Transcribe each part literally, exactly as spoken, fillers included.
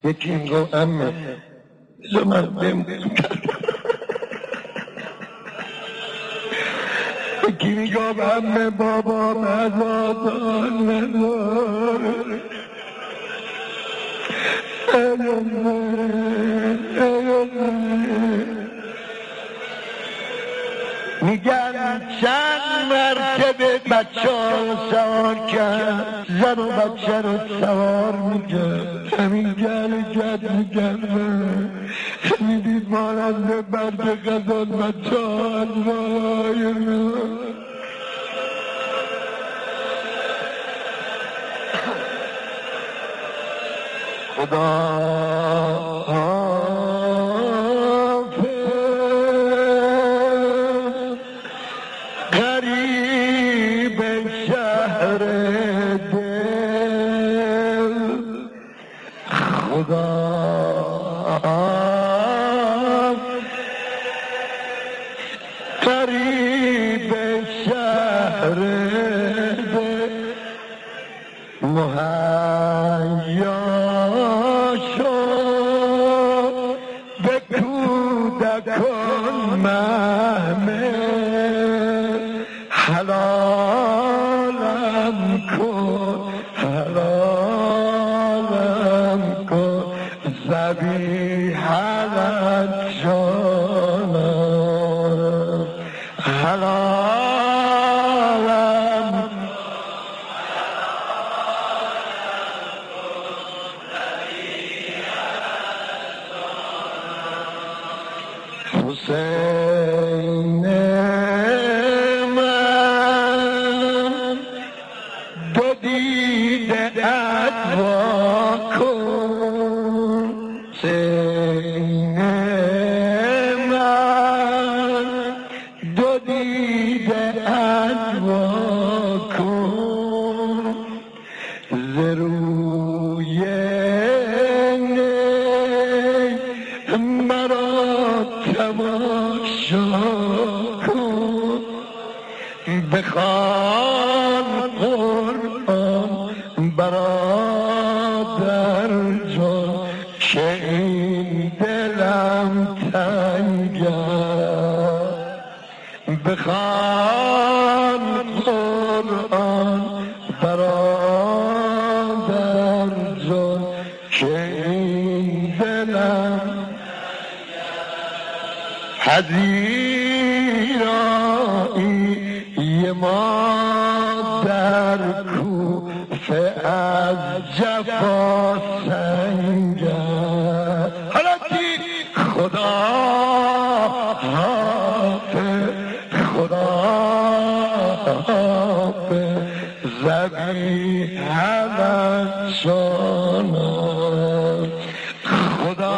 یکی میگفت عمه بذار من بمونم یکی میگفت عمه بابا مزادان مزار میگن چند مرتبه بچه ها رو سوار کرد زن و بچه رو سوار میکرد همین گل گد میگرد میدید مانند برد غزال بچه ها از بالای خدا غریب شهر دل خدا غریب شهر دل مهیا شد به کودکان محمل حلالم کن حلالم کن ذبیحه‌ات جانم حلالم حسین من دو دیده ادوا کن حسین من دو دیده ادوا کن ز روی مرا تماشا کن بخوان قرآن برادر جان که این دلم تنگ است بخوان قرآن برادر جان که این دلم پذیرایی ما در کوفه از جفا سنگ است حالا چی؟ خدا حافظ خدا حافظ ذبیحه‌ات جانم خدا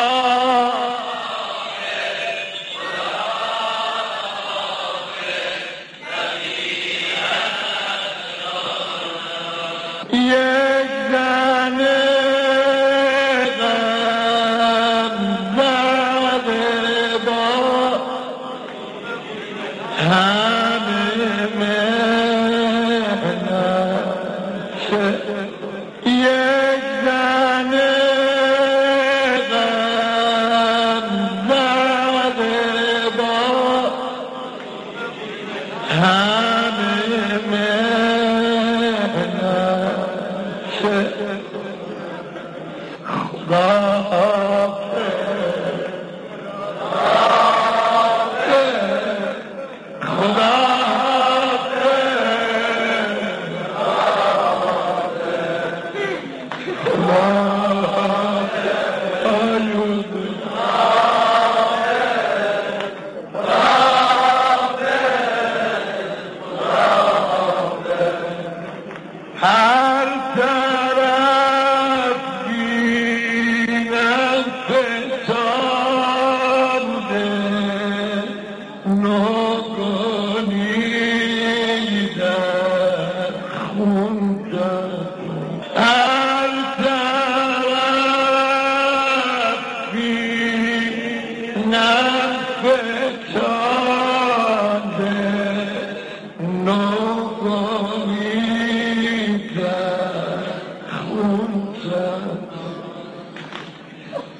یک زن غم زده با همه محنت یک زن غم زده با همه محنت خدا خدا هر طرف گیرم فتاده ناگانی در خون هر طرف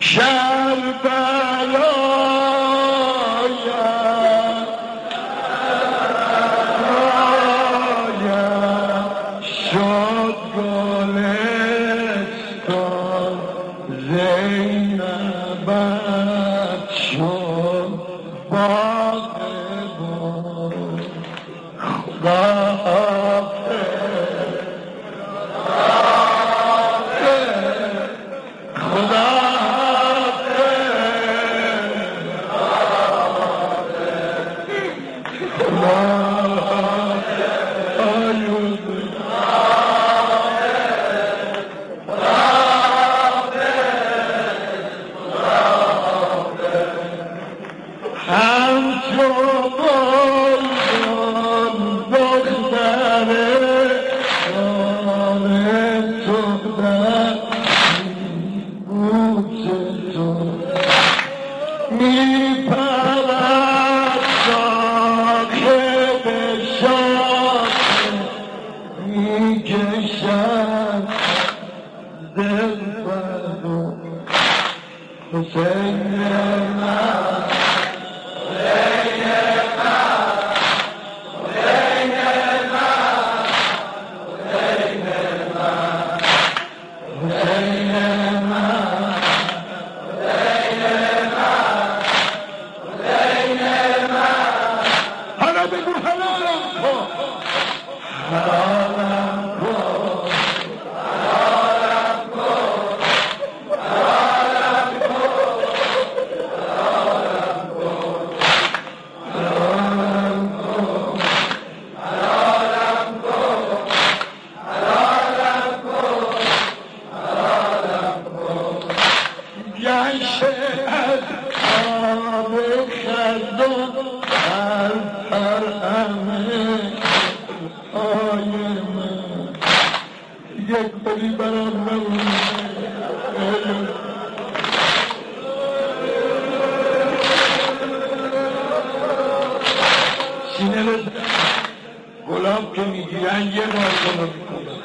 گلاب که میگیرن یه بار کنو میکنن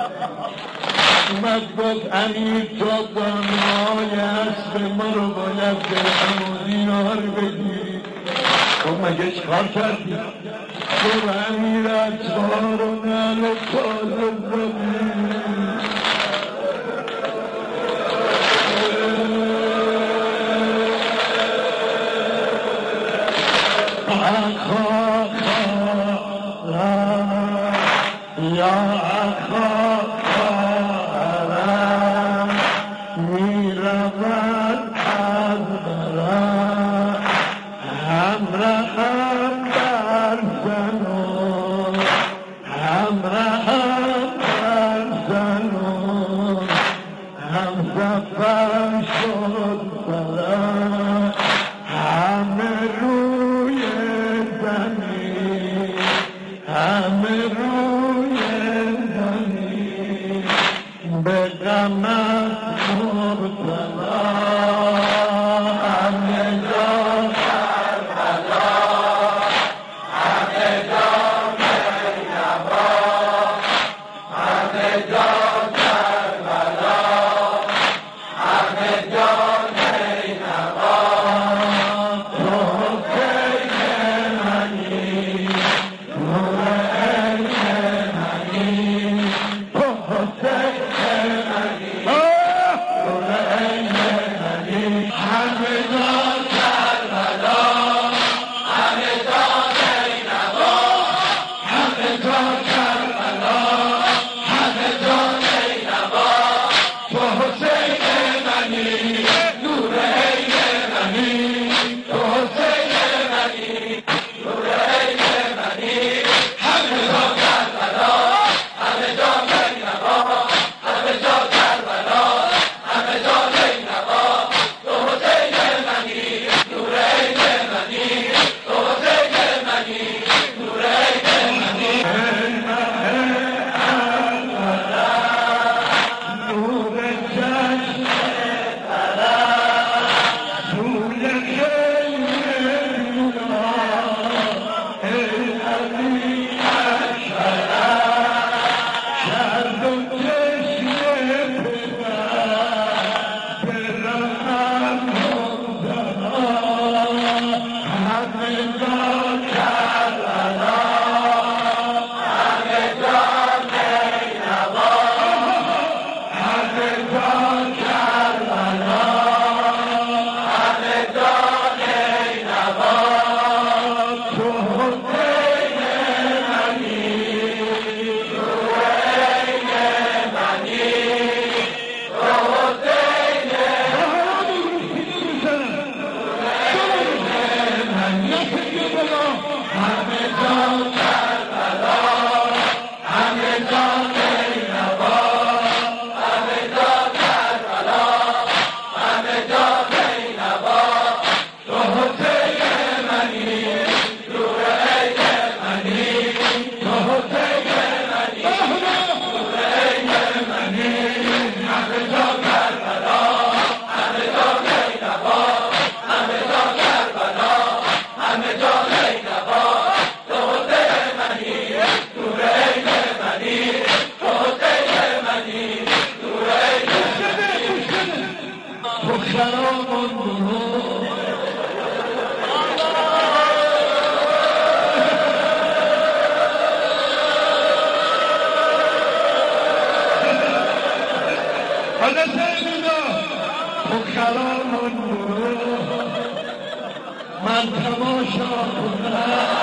اومد گفت امیر تا دانای اسب ما رو باید به امونیار بگیری تو مگه چکار کردی؟ تو امیر اتبار و نل و کاله زدی Amen. خرابان برو حالا سیمینا تو خرابان برو من تماشا کنم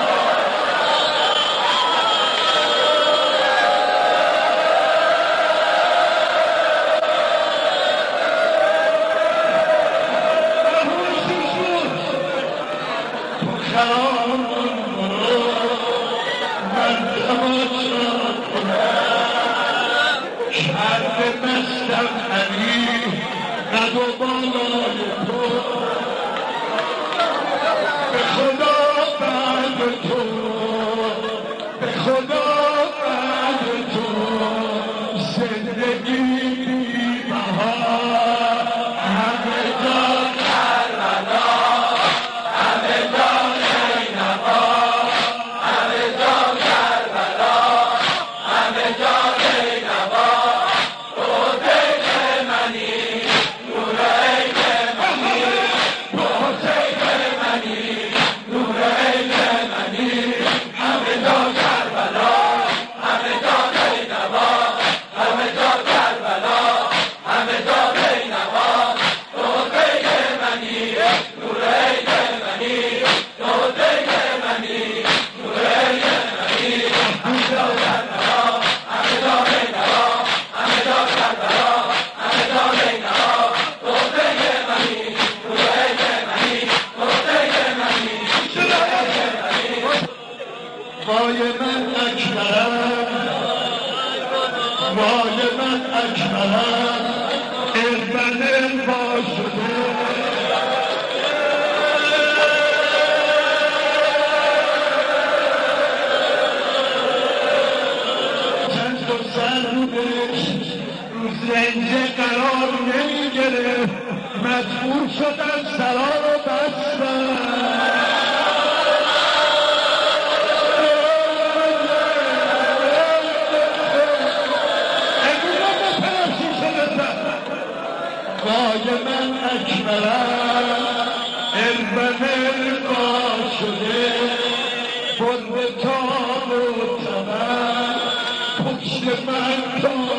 زنجه قرار نمی گرفت مجبور شدن سرا رو بستن وای من اکبرم علم القا شده بند تاب و تمن پشت من تا